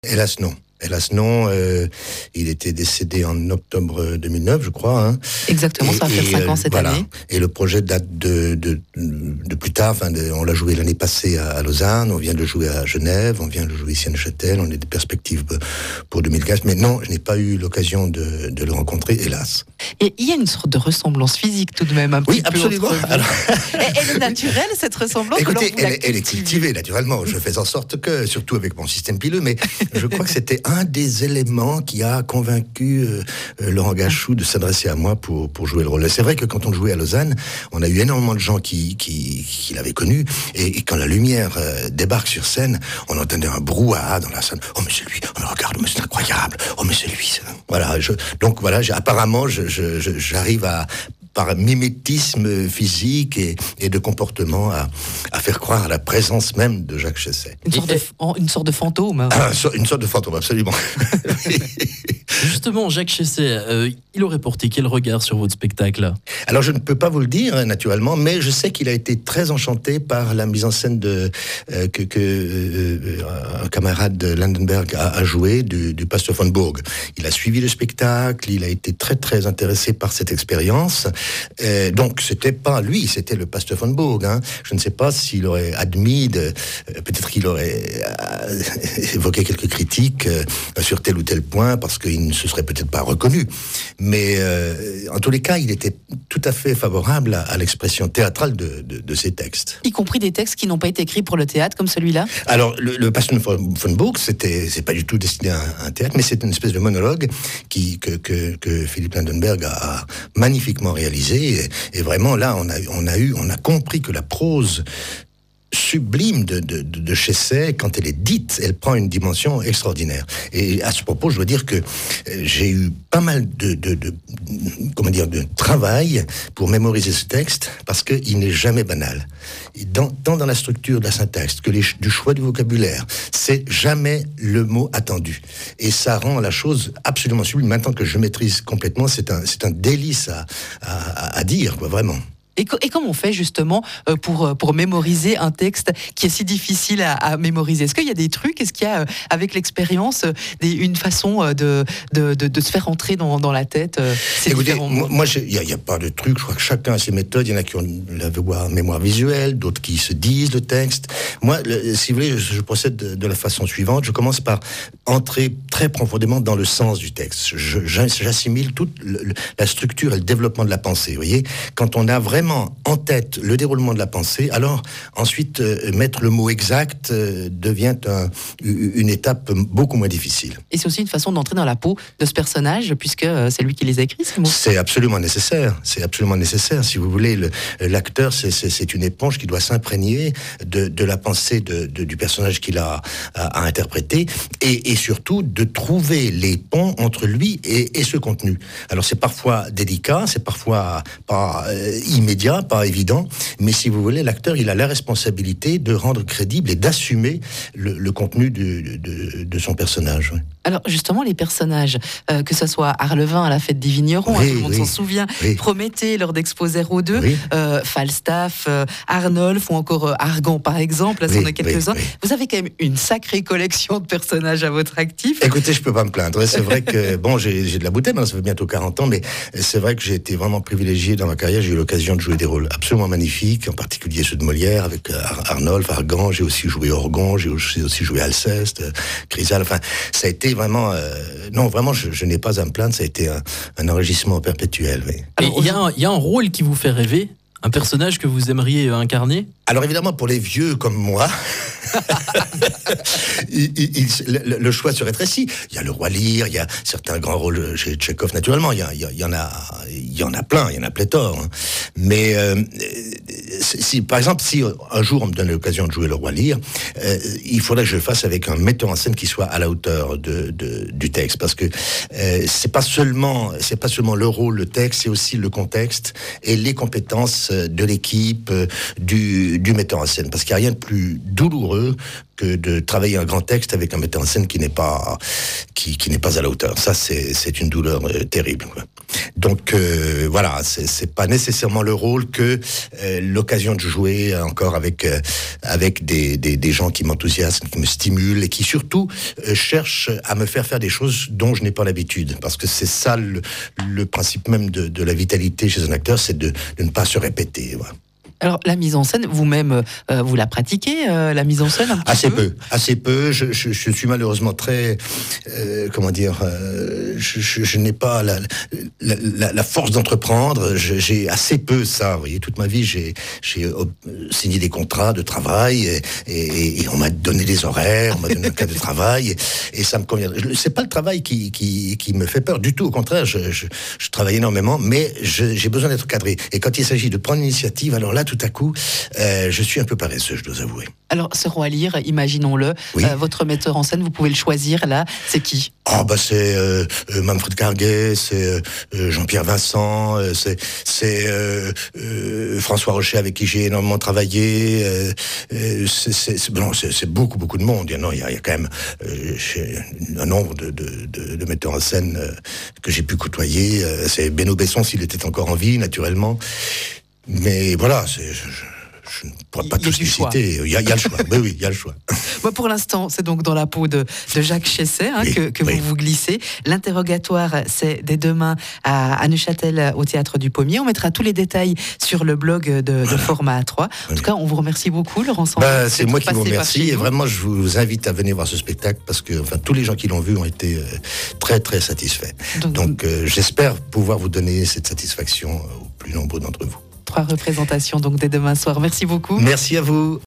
Hélas non. Hélas non, il était décédé en octobre 2009, je crois. Hein. Exactement, ça va faire 5 ans cette année. Et le projet date de plus tard. On l'a joué l'année passée à Lausanne, on vient de le jouer à Genève, on vient de le jouer ici à Neuchâtel, on a des perspectives pour 2015. Mais non, je n'ai pas eu l'occasion de le rencontrer, hélas. Et il y a une sorte de ressemblance physique tout de même, un petit peu. Oui, absolument. Alors... Elle est naturelle, cette ressemblance? Écoutez, elle est cultivée, naturellement. Je fais en sorte que, surtout avec mon système pileux, mais je crois que c'était un des éléments qui a convaincu Laurent Gachou de s'adresser à moi pour jouer le rôle. Et c'est vrai que quand on jouait à Lausanne, on a eu énormément de gens qui l'avaient connu, et quand la lumière débarque sur scène, on entendait un brouhaha dans la scène. Oh mais c'est lui, on le regarde, mais c'est incroyable. Oh mais c'est lui. Voilà. Donc voilà, apparemment, j'arrive par mimétisme physique et de comportement à faire croire à la présence même de Jacques Chessay. Une sorte de fantôme. Une sorte de fantôme, absolument. Justement, Jacques Chessay, il aurait porté quel regard sur votre spectacle? Alors, je ne peux pas vous le dire, naturellement, mais je sais qu'il a été très enchanté par la mise en scène que un camarade de Landenberg a joué, du pasteur von Burg. Il a suivi le spectacle, il a été très, très intéressé par cette expérience. Donc, c'était pas lui, c'était le pasteur von Burg. Hein. Je ne sais pas s'il aurait admis, peut-être qu'il aurait évoqué quelques critiques sur tel ou tel point, parce qu'il ne se serait peut-être pas reconnu. Mais en tous les cas, il était tout à fait favorable à l'expression théâtrale de ces textes. Y compris des textes qui n'ont pas été écrits pour le théâtre, comme celui-là? Alors, le pasteur von Burg, c'est pas du tout destiné à un théâtre, mais c'est une espèce de monologue que Philippe Landenberg a magnifiquement réalisé. Et vraiment, là, on a compris que la prose sublime de Chessay, quand elle est dite, elle prend une dimension extraordinaire. Et à ce propos, je dois dire que j'ai eu pas mal de travail pour mémoriser ce texte, parce qu'il n'est jamais banal. Tant dans la structure de la syntaxe que du choix du vocabulaire, c'est jamais le mot attendu. Et ça rend la chose absolument sublime. Maintenant que je maîtrise complètement, c'est un délice à dire, quoi, vraiment. Et comment on fait justement pour mémoriser un texte qui est si difficile à mémoriser? Est-ce qu'il y a des trucs? Est-ce qu'il y a, avec l'expérience, une façon de se faire entrer dans la tête Écoutez, moi, il n'y a pas de truc. Je crois que chacun a ses méthodes. Il y en a qui ont la mémoire visuelle, d'autres qui se disent le texte. Moi, si vous voulez, je procède de la façon suivante. Je commence par entrer très profondément dans le sens du texte. J'assimile toute la structure et le développement de la pensée. Vous voyez, quand on a vraiment en tête le déroulement de la pensée, alors ensuite mettre le mot exact devient une étape beaucoup moins difficile. Et c'est aussi une façon d'entrer dans la peau de ce personnage, puisque c'est lui qui les a écrits, ces mots. C'est absolument nécessaire. C'est absolument nécessaire. Si vous voulez, l'acteur, c'est une éponge qui doit s'imprégner de la pensée du personnage qu'il a interprété, et surtout de trouver les ponts entre lui et ce contenu. Alors c'est parfois délicat, c'est parfois pas immédiat, pas évident, mais si vous voulez, l'acteur, il a la responsabilité de rendre crédible et d'assumer le contenu de son personnage. Oui. Alors justement, les personnages, que ce soit Arlevin à la fête des vignerons, tout le monde s'en souvient, Prométhée lors d'Expo 02, Falstaff, Arnolphe ou encore Argan par exemple, là c'en est quelques-uns. Vous avez quand même une sacrée collection de personnages à votre actif. Écoutez, je peux pas me plaindre. C'est vrai que, bon, j'ai de la bouteille, maintenant ça fait bientôt 40 ans, mais c'est vrai que j'ai été vraiment privilégié dans ma carrière. J'ai eu l'occasion de jouer des rôles absolument magnifiques, en particulier ceux de Molière, avec Arnolphe, Argan. J'ai aussi joué Orgon, j'ai aussi joué Alceste, Chrysale. Enfin, ça a été vraiment... non, vraiment, je n'ai pas à me plaindre. Ça a été un enrichissement perpétuel. Oui. Alors, il y a un rôle qui vous fait rêver? Un personnage que vous aimeriez incarner? Alors évidemment, pour les vieux comme moi, le choix se rétrécit. Il y a le roi Lear, il y a certains grands rôles chez Tchekhov, naturellement. Il y en a plein, il y en a pléthore. Hein. Mais par exemple, si un jour on me donne l'occasion de jouer le roi Lear, il faudrait que je le fasse avec un metteur en scène qui soit à la hauteur du texte, parce que c'est pas seulement le rôle, le texte, c'est aussi le contexte et les compétences de l'équipe, du metteur en scène, parce qu'il n'y a rien de plus douloureux douloureux que de travailler un grand texte avec un metteur en scène qui n'est pas à la hauteur. Ça, c'est une douleur terrible, quoi. Donc voilà, c'est pas nécessairement le rôle que l'occasion de jouer encore avec des gens qui m'enthousiasment, qui me stimulent et qui surtout cherchent à me faire des choses dont je n'ai pas l'habitude. Parce que c'est ça le principe même de la vitalité chez un acteur, c'est de ne pas se répéter. Voilà. Alors, la mise en scène, vous-même, vous la pratiquez, la mise en scène, un petit peu ? Assez peu. Je suis malheureusement très... je n'ai pas la force d'entreprendre. J'ai assez peu ça. Vous voyez, toute ma vie, j'ai signé des contrats de travail et on m'a donné des horaires, on m'a donné un cadre de travail et ça me convient. C'est pas le travail qui me fait peur du tout. Au contraire, je travaille énormément, mais j'ai besoin d'être cadré. Et quand il s'agit de prendre l'initiative, alors là, tout à coup, je suis un peu paresseux, je dois avouer. Alors, ce roi Lear, imaginons-le, oui. Votre metteur en scène, vous pouvez le choisir, là, c'est qui ? C'est Manfred Karge, c'est Jean-Pierre Vincent, c'est François Rocher avec qui j'ai énormément travaillé. C'est beaucoup de monde. Il y a quand même un nombre de metteurs en scène que j'ai pu côtoyer. C'est Beno Besson s'il était encore en vie, naturellement. Mais voilà, je ne pourrais pas tous les citer. Il y a le choix. Oui, il y a le choix. Pour l'instant, c'est donc dans la peau de Jacques Chesset que vous glissez. L'interrogatoire, c'est dès demain à Neuchâtel, au Théâtre du Pommier. On mettra tous les détails sur le blog de Format A3. En tout cas, on vous remercie beaucoup, Laurent Sandrin. C'est moi qui vous remercie. Et vraiment, je vous invite à venir voir ce spectacle parce que tous les gens qui l'ont vu ont été très, très satisfaits. Donc j'espère pouvoir vous donner cette satisfaction aux plus nombreux d'entre vous. 3 représentations donc dès demain soir. Merci beaucoup. Merci à vous.